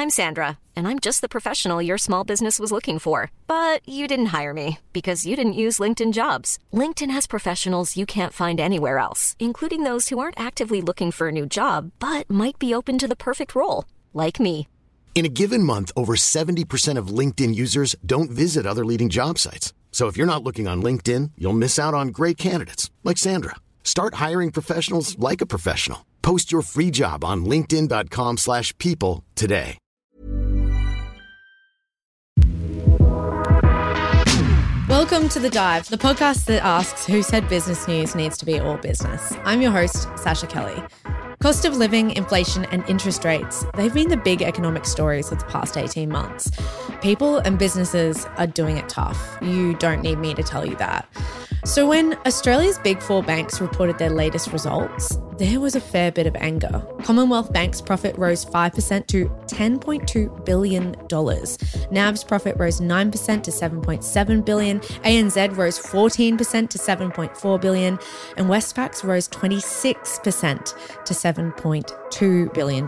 I'm Sandra, and I'm just the professional your small business was looking for. But you didn't hire me because you didn't use LinkedIn Jobs. LinkedIn has professionals you can't find anywhere else, including those who aren't actively looking for a new job, but might be open to the perfect role, like me. In a given month, over 70% of LinkedIn users don't visit other leading job sites. So if you're not looking on LinkedIn, you'll miss out on great candidates like Sandra. Start hiring professionals like a professional. Post your free job on linkedin.com/people today. Welcome to The Dive, the podcast that asks who said business news needs to be all business. I'm your host, Sasha Kelly. Cost of living, inflation and interest rates, they've been the big economic stories of the past 18 months. People and businesses are doing it tough. You don't need me to tell you that. So when Australia's big four banks reported their latest results, there was a fair bit of anger. Commonwealth Bank's profit rose 5% to $10.2 billion. NAB's profit rose 9% to $7.7 billion. ANZ rose 14% to $7.4 billion. And Westpac's rose 26% to $7.2 billion.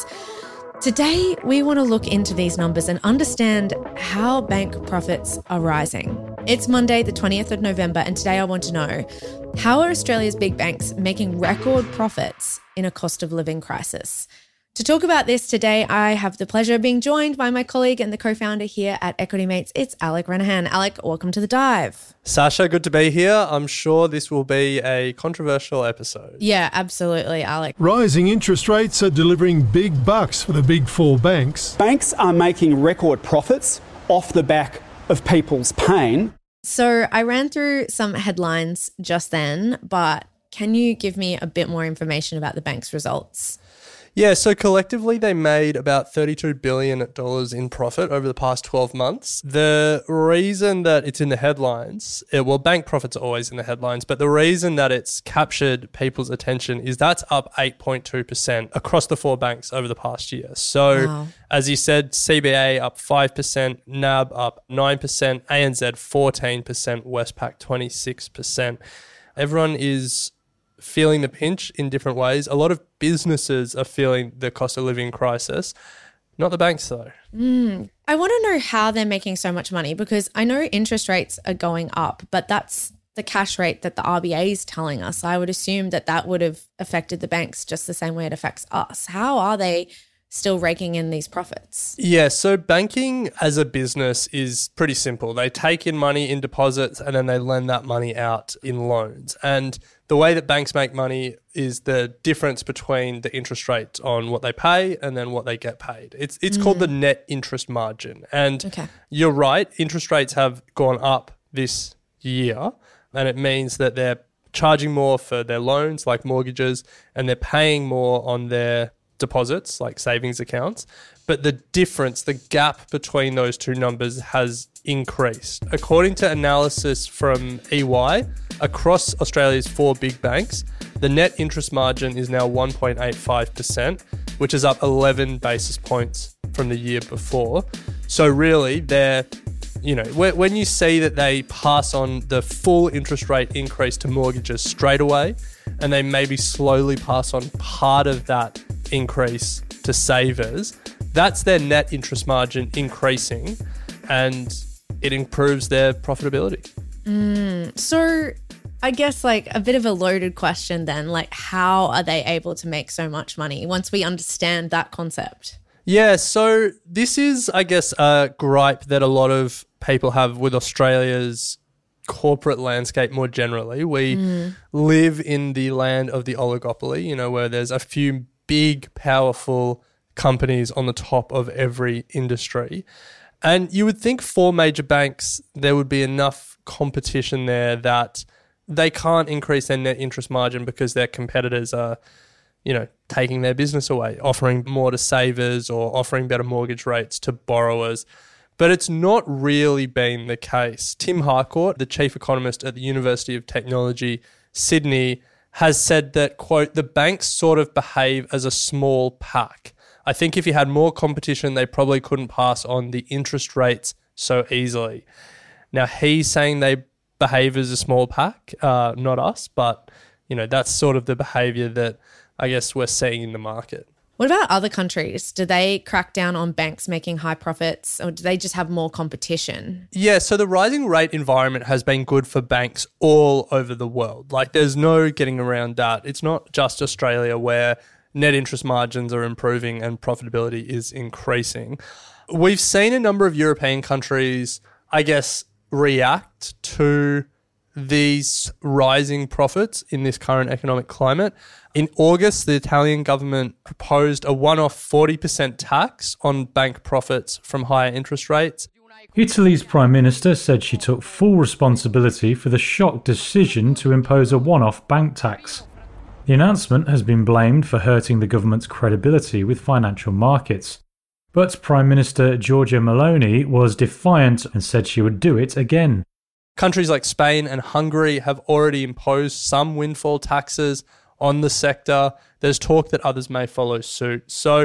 Today, we want to look into these numbers and understand how bank profits are rising. It's Monday, the 20th of November, and today I want to know, how are Australia's big banks making record profits in a cost of living crisis? To talk about this today, I have the pleasure of being joined by my colleague and the co-founder here at Equity Mates. It's Alec Renahan. Alec, welcome to The Dive. Sasha, good to be here. I'm sure this will be a controversial episode. Yeah, absolutely, Alec. Rising interest rates are delivering big bucks for the big four banks. Banks are making record profits off the back of people's pain. So I ran through some headlines just then, but can you give me a bit more information about the bank's results? Yeah, so collectively they made about $32 billion in profit over the past 12 months. The reason that it's in the headlines, bank profits are always in the headlines, but the reason that it's captured people's attention is that's up 8.2% across the four banks over the past year. So wow. As you said, CBA up 5%, NAB up 9%, ANZ 14%, Westpac 26%. Everyone is feeling the pinch in different ways. A lot of businesses are feeling the cost of living crisis, not the banks though. I want to know how they're making so much money, because I know interest rates are going up, but that's the cash rate that the RBA is telling us. I would assume that would have affected the banks just the same way it affects us. How are they still raking in these profits? Yeah, so banking as a business is pretty simple. They take in money in deposits and then they lend that money out in loans. And the way that banks make money is the difference between the interest rate on what they pay and then what they get paid. It's called the net interest margin. And You're right, interest rates have gone up this year, and it means that they're charging more for their loans, like mortgages, and they're paying more on their deposits, like savings accounts. But the difference, the gap between those two numbers has increased. According to analysis from EY, across Australia's four big banks, the net interest margin is now 1.85%, which is up 11 basis points from the year before. So really, when you see that they pass on the full interest rate increase to mortgages straight away, and they maybe slowly pass on part of that increase to savers, that's their net interest margin increasing, and it improves their profitability. So I guess a bit of a loaded question then, how are they able to make so much money once we understand that concept? Yeah, so this is, I guess, a gripe that a lot of people have with Australia's corporate landscape more generally. We live in the land of the oligopoly, where there's a few big, powerful companies on the top of every industry. And you would think for major banks, there would be enough competition there that they can't increase their net interest margin because their competitors are, taking their business away, offering more to savers or offering better mortgage rates to borrowers. But it's not really been the case. Tim Harcourt, the chief economist at the University of Technology, Sydney, has said that, quote, the banks sort of behave as a small pack. I think if you had more competition, they probably couldn't pass on the interest rates so easily. Now, he's saying they behave as a small pack, not us, but, that's sort of the behaviour that I guess we're seeing in the market. What about other countries? Do they crack down on banks making high profits, or do they just have more competition? Yeah, so the rising rate environment has been good for banks all over the world. Like, there's no getting around that. It's not just Australia where net interest margins are improving and profitability is increasing. We've seen a number of European countries, I guess, react to these rising profits in this current economic climate. In August, the Italian government proposed a one-off 40% tax on bank profits from higher interest rates. Italy's Prime Minister said she took full responsibility for the shock decision to impose a one-off bank tax. The announcement has been blamed for hurting the government's credibility with financial markets. But Prime Minister Giorgia Meloni was defiant and said she would do it again. Countries like Spain and Hungary have already imposed some windfall taxes on the sector. There's talk that others may follow suit. So,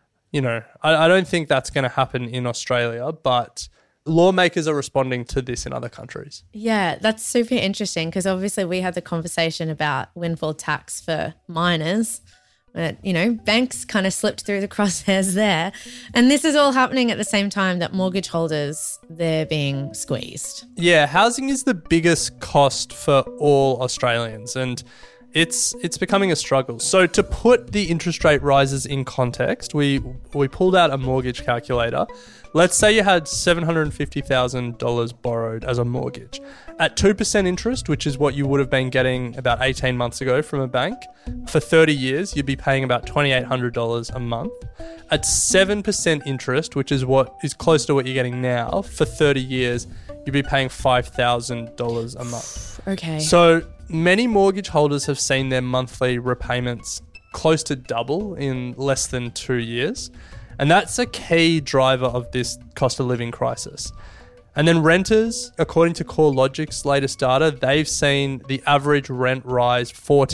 I don't think that's going to happen in Australia, but lawmakers are responding to this in other countries. Yeah, that's super interesting because obviously we had the conversation about windfall tax for miners. But, banks kind of slipped through the crosshairs there. And this is all happening at the same time that mortgage holders, they're being squeezed. Yeah, housing is the biggest cost for all Australians, and it's becoming a struggle. So to put the interest rate rises in context, we pulled out a mortgage calculator. Let's say you had $750,000 borrowed as a mortgage. At 2% interest, which is what you would have been getting about 18 months ago from a bank, for 30 years, you'd be paying about $2,800 a month. At 7% interest, which is what is close to what you're getting now, for 30 years, you'd be paying $5,000 a month. Okay. So many mortgage holders have seen their monthly repayments close to double in less than 2 years. And that's a key driver of this cost of living crisis. And then renters, according to CoreLogic's latest data, they've seen the average rent rise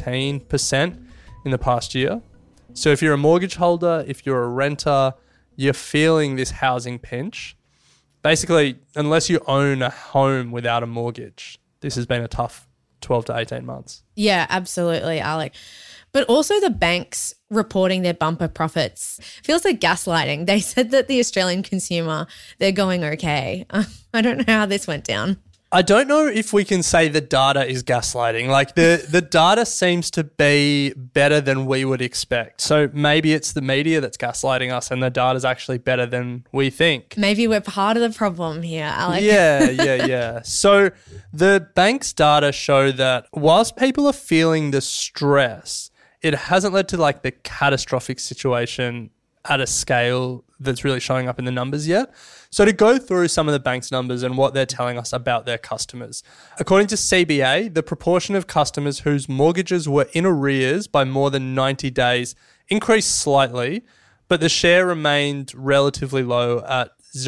14% in the past year. So if you're a mortgage holder, if you're a renter, you're feeling this housing pinch. Basically, unless you own a home without a mortgage, this has been a tough 12 to 18 months. Yeah, absolutely, Alec. But also the banks reporting their bumper profits feels like gaslighting. They said that the Australian consumer, they're going okay. I don't know how this went down. I don't know if we can say the data is gaslighting. Like the data seems to be better than we would expect. So maybe it's the media that's gaslighting us and the data's actually better than we think. Maybe we're part of the problem here, Alec. Yeah. So the bank's data show that whilst people are feeling the stress, it hasn't led to like the catastrophic situation at a scale that's really showing up in the numbers yet. So to go through some of the bank's numbers and what they're telling us about their customers. According to CBA, the proportion of customers whose mortgages were in arrears by more than 90 days increased slightly, but the share remained relatively low at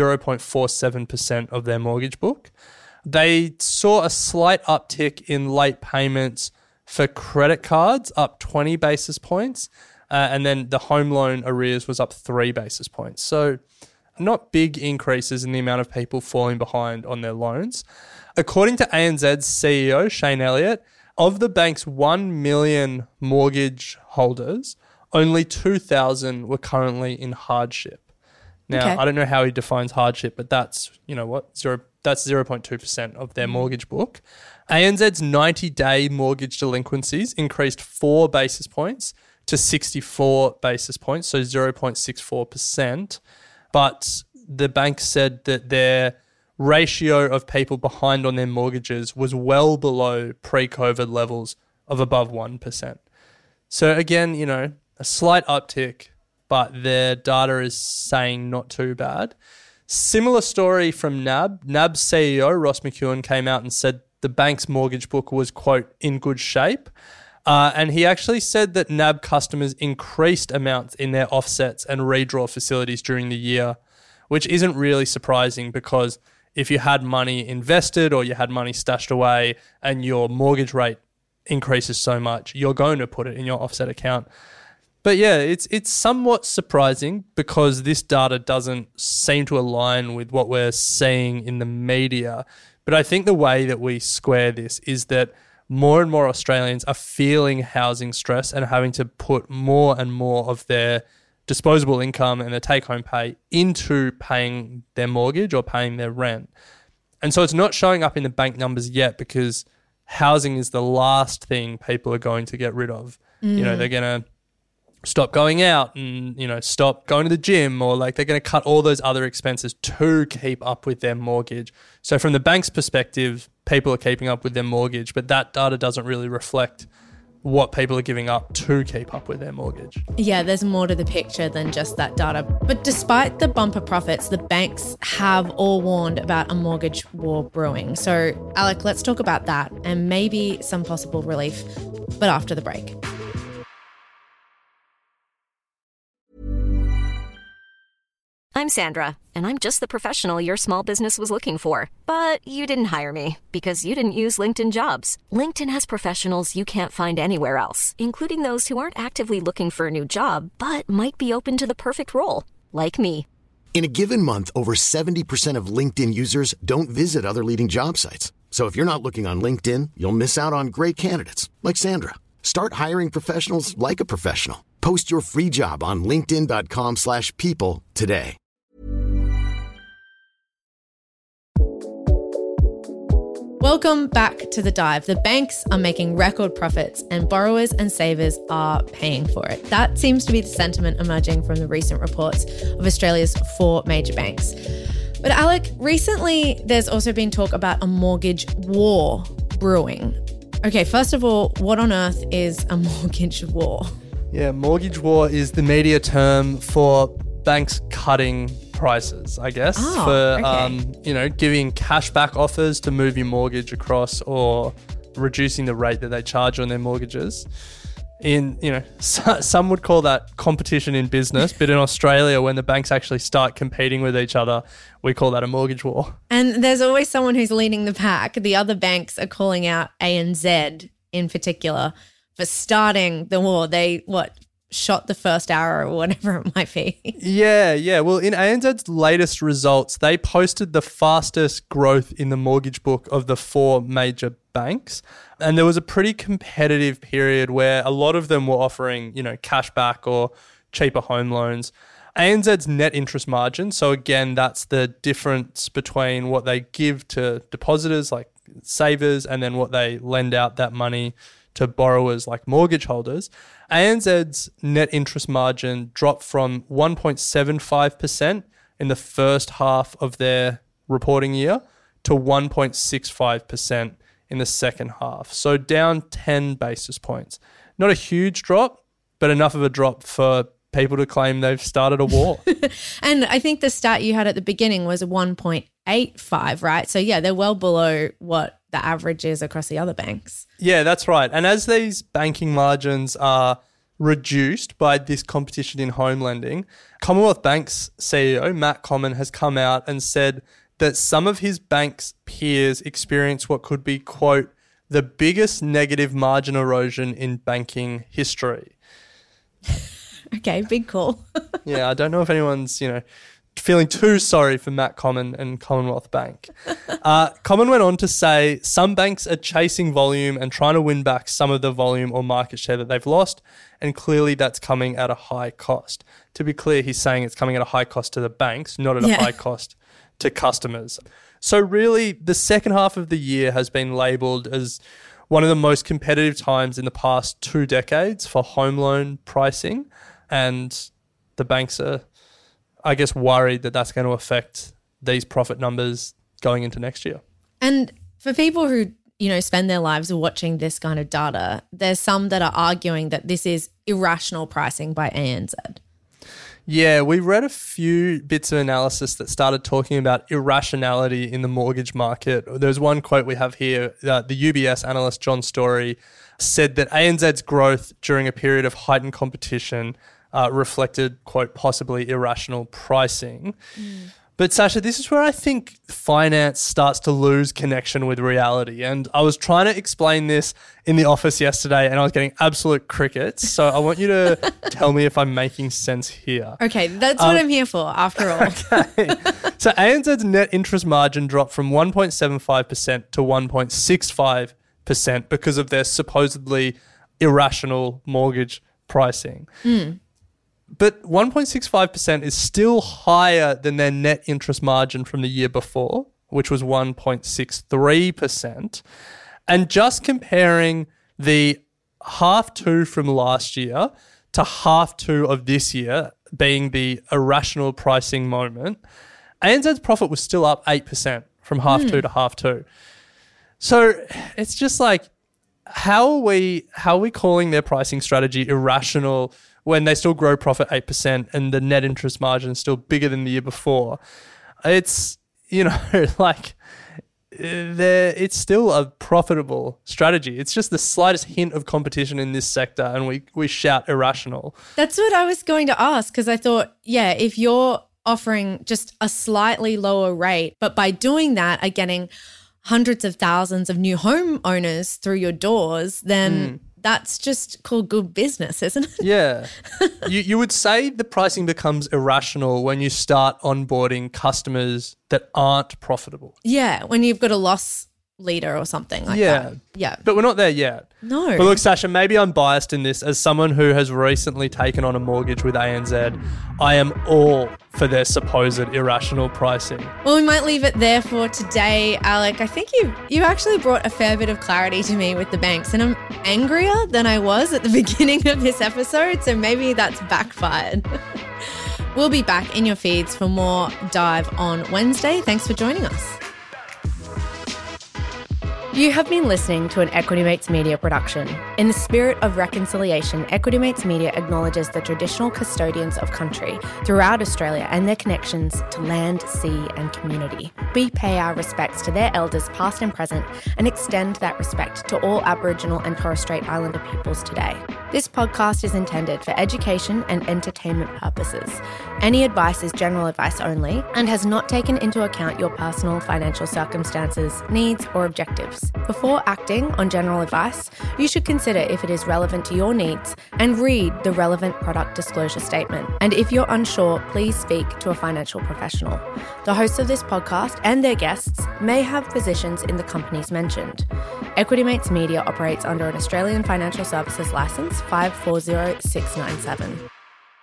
0.47% of their mortgage book. They saw a slight uptick in late payments for credit cards, up 20 basis points, and then the home loan arrears was up 3 basis points. So not big increases in the amount of people falling behind on their loans. According to ANZ's CEO, Shane Elliott, of the bank's 1 million mortgage holders, only 2,000 were currently in hardship. Now, okay. I don't know how he defines hardship, but that's, that's 0.2% of their mortgage book. ANZ's 90-day mortgage delinquencies increased 4 basis points to 64 basis points, so 0.64%. But the bank said that their ratio of people behind on their mortgages was well below pre-COVID levels of above 1%. So again, a slight uptick, but their data is saying not too bad. Similar story from NAB. NAB's CEO, Ross McEwen, came out and said the bank's mortgage book was, quote, in good shape. And he actually said that NAB customers increased amounts in their offsets and redraw facilities during the year, which isn't really surprising because if you had money invested or you had money stashed away and your mortgage rate increases so much, you're going to put it in your offset account. But yeah, it's somewhat surprising because this data doesn't seem to align with what we're seeing in the media. But I think the way that we square this is that more and more Australians are feeling housing stress and having to put more and more of their disposable income and their take-home pay into paying their mortgage or paying their rent. And so it's not showing up in the bank numbers yet because housing is the last thing people are going to get rid of. You know, they're going to stop going out and, you know, stop going to the gym, or like they're going to cut all those other expenses to keep up with their mortgage. So from the bank's perspective, people are keeping up with their mortgage, but that data doesn't really reflect what people are giving up to keep up with their mortgage. Yeah, there's more to the picture than just that data. But despite the bumper profits, the banks have all warned about a mortgage war brewing. So, Alec, let's talk about that and maybe some possible relief, but after the break. I'm Sandra, and I'm just the professional your small business was looking for. But you didn't hire me because you didn't use LinkedIn Jobs. LinkedIn has professionals you can't find anywhere else, including those who aren't actively looking for a new job, but might be open to the perfect role, like me. In a given month, over 70% of LinkedIn users don't visit other leading job sites. So if you're not looking on LinkedIn, you'll miss out on great candidates like Sandra. Start hiring professionals like a professional. Post your free job on linkedin.com/people today. Welcome back to The Dive. The banks are making record profits and borrowers and savers are paying for it. That seems to be the sentiment emerging from the recent reports of Australia's 4 major banks. But Alec, recently there's also been talk about a mortgage war brewing. Okay, first of all, what on earth is a mortgage war? Yeah, mortgage war is the media term for banks cutting prices, I guess, giving cashback offers to move your mortgage across or reducing the rate that they charge on their mortgages. Some would call that competition in business, but in Australia, when the banks actually start competing with each other, we call that a mortgage war. And there's always someone who's leading the pack. The other banks are calling out ANZ in particular for starting the war. They, shot the first arrow or whatever it might be. Yeah. Well, in ANZ's latest results, they posted the fastest growth in the mortgage book of the 4 major banks. And there was a pretty competitive period where a lot of them were offering, cash back or cheaper home loans. ANZ's net interest margin, so again, that's the difference between what they give to depositors like savers and then what they lend out that money to borrowers like mortgage holders. ANZ's net interest margin dropped from 1.75% in the first half of their reporting year to 1.65% in the second half. So down 10 basis points. Not a huge drop, but enough of a drop for people to claim they've started a war. And I think the stat you had at the beginning was 1.85, right? So yeah, they're well below what the average is across the other banks. Yeah, that's right. And as these banking margins are reduced by this competition in home lending, Commonwealth Bank's CEO, Matt Comyn, has come out and said that some of his bank's peers experience what could be, quote, the biggest negative margin erosion in banking history. Okay, big call. Yeah, I don't know if anyone's, feeling too sorry for Matt Comyn and Commonwealth Bank. Comyn went on to say some banks are chasing volume and trying to win back some of the volume or market share that they've lost, and clearly that's coming at a high cost. To be clear, he's saying it's coming at a high cost to the banks, not at a high cost to customers. So really, the second half of the year has been labelled as one of the most competitive times in the past 2 decades for home loan pricing, and the banks are, I guess, worried that that's going to affect these profit numbers going into next year. And for people who, spend their lives watching this kind of data, there's some that are arguing that this is irrational pricing by ANZ. Yeah, we read a few bits of analysis that started talking about irrationality in the mortgage market. There's one quote we have here. The UBS analyst, John Story, said that ANZ's growth during a period of heightened competition reflected, quote, possibly irrational pricing. But Sasha, this is where I think finance starts to lose connection with reality. And I was trying to explain this in the office yesterday and I was getting absolute crickets. So I want you to tell me if I'm making sense here. Okay, that's what I'm here for, after all. Okay. So ANZ's net interest margin dropped from 1.75% to 1.65% because of their supposedly irrational mortgage pricing. But 1.65% is still higher than their net interest margin from the year before, which was 1.63%. And just comparing the half two from last year to half two of this year, being the irrational pricing moment, ANZ's profit was still up 8% from half two to half two. So it's just like, how are we calling their pricing strategy irrational when they still grow profit 8% and the net interest margin is still bigger than the year before? It's, like, it's still a profitable strategy. It's just the slightest hint of competition in this sector and we shout irrational. That's what I was going to ask, because I thought, if you're offering just a slightly lower rate, but by doing that are getting hundreds of thousands of new homeowners through your doors, then that's just called good business, isn't it? Yeah. You would say the pricing becomes irrational when you start onboarding customers that aren't profitable. Yeah, when you've got a loss leader or something like that. Yeah. But we're not there yet. No. But look, Sasha, maybe I'm biased in this. As someone who has recently taken on a mortgage with ANZ, I am all for their supposed irrational pricing. Well, we might leave it there for today, Alec. I think you actually brought a fair bit of clarity to me with the banks, and I'm angrier than I was at the beginning of this episode, so maybe that's backfired. We'll be back in your feeds for more Dive on Wednesday. Thanks for joining us. You have been listening to an Equity Mates Media production. In the spirit of reconciliation, Equity Mates Media acknowledges the traditional custodians of country throughout Australia and their connections to land, sea and community. We pay our respects to their elders past and present and extend that respect to all Aboriginal and Torres Strait Islander peoples today. This podcast is intended for education and entertainment purposes. Any advice is general advice only and has not taken into account your personal financial circumstances, needs or objectives. Before acting on general advice, you should consider if it is relevant to your needs and read the relevant product disclosure statement. And if you're unsure, please speak to a financial professional. The hosts of this podcast and their guests may have positions in the companies mentioned. Equity Mates Media operates under an Australian Financial Services Licence 540697.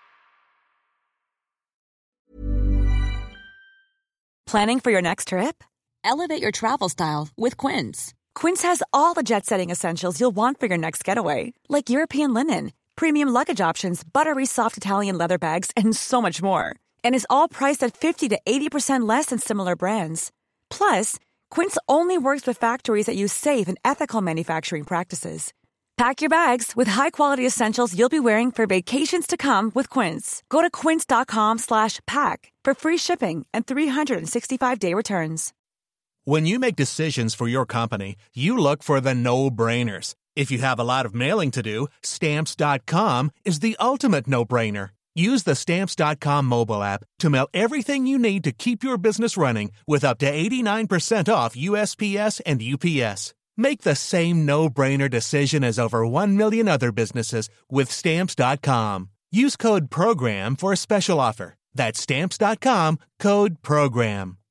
Planning for your next trip? Elevate your travel style with Quince. Quince has all the jet-setting essentials you'll want for your next getaway, like European linen, premium luggage options, buttery soft Italian leather bags, and so much more. And is all priced at 50 to 80% less than similar brands. Plus, Quince only works with factories that use safe and ethical manufacturing practices. Pack your bags with high-quality essentials you'll be wearing for vacations to come with Quince. Go to quince.com/pack for free shipping and 365-day returns. When you make decisions for your company, you look for the no-brainers. If you have a lot of mailing to do, Stamps.com is the ultimate no-brainer. Use the Stamps.com mobile app to mail everything you need to keep your business running with up to 89% off USPS and UPS. Make the same no-brainer decision as over 1 million other businesses with Stamps.com. Use code PROGRAM for a special offer. That's Stamps.com, code PROGRAM.